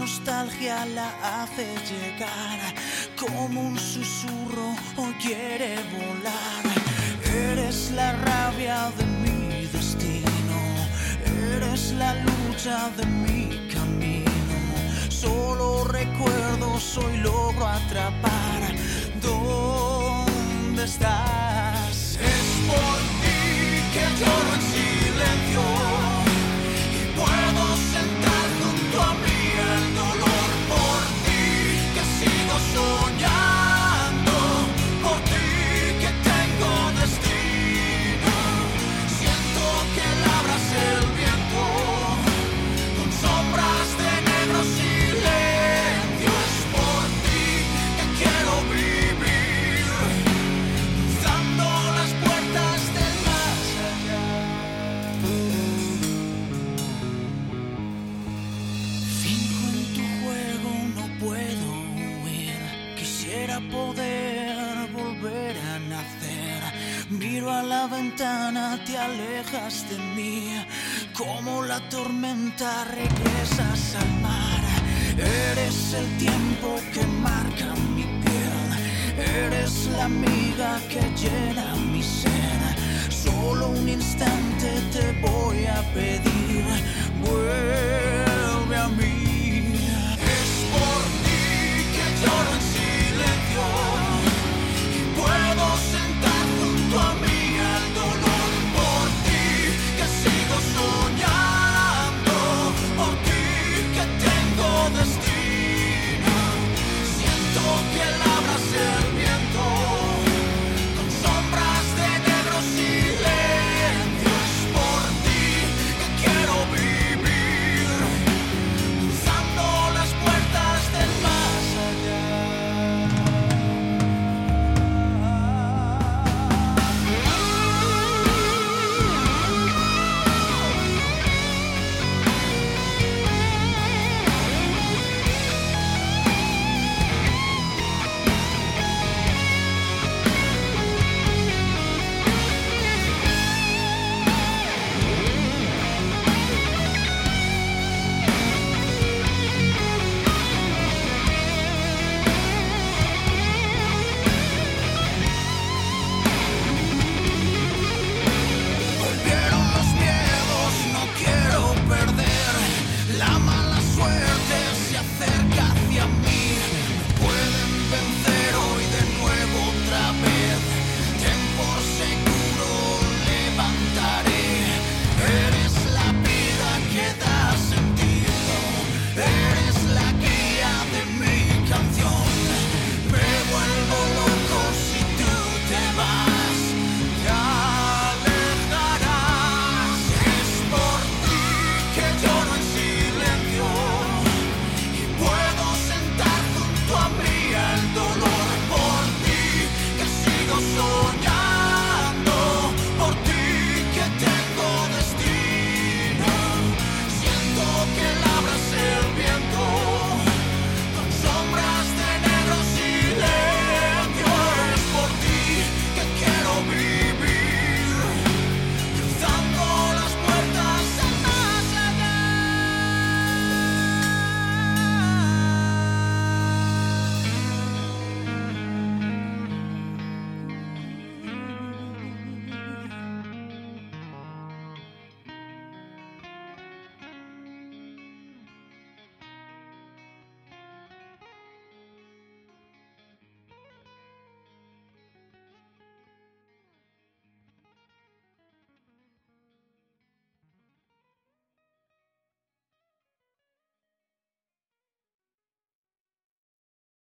nostalgia la hace llegar, como un susurro hoy quiere volar. Eres la rabia de mi destino, eres la lucha de mi camino. Solo recuerdos hoy logro atrapar. ¿Dónde estás? Es por ti que lloro en silencio y puedo sentar junto a mí el dolor. Por ti que sigo soñando, por ti que tengo destino. Siento que labras el viento con sombras de negro silencio. Es por ti que quiero vivir, cruzando las puertas del más allá. Finjo en tu juego, no puedo huir. Quisiera poder volver a nacer. Miro a la ventana, te alejas de mí. Como la tormenta regresas al mar. Eres el tiempo que marca mi piel. Eres la amiga que llena mi ser. Solo un instante te voy a pedir. Vuelve a mí.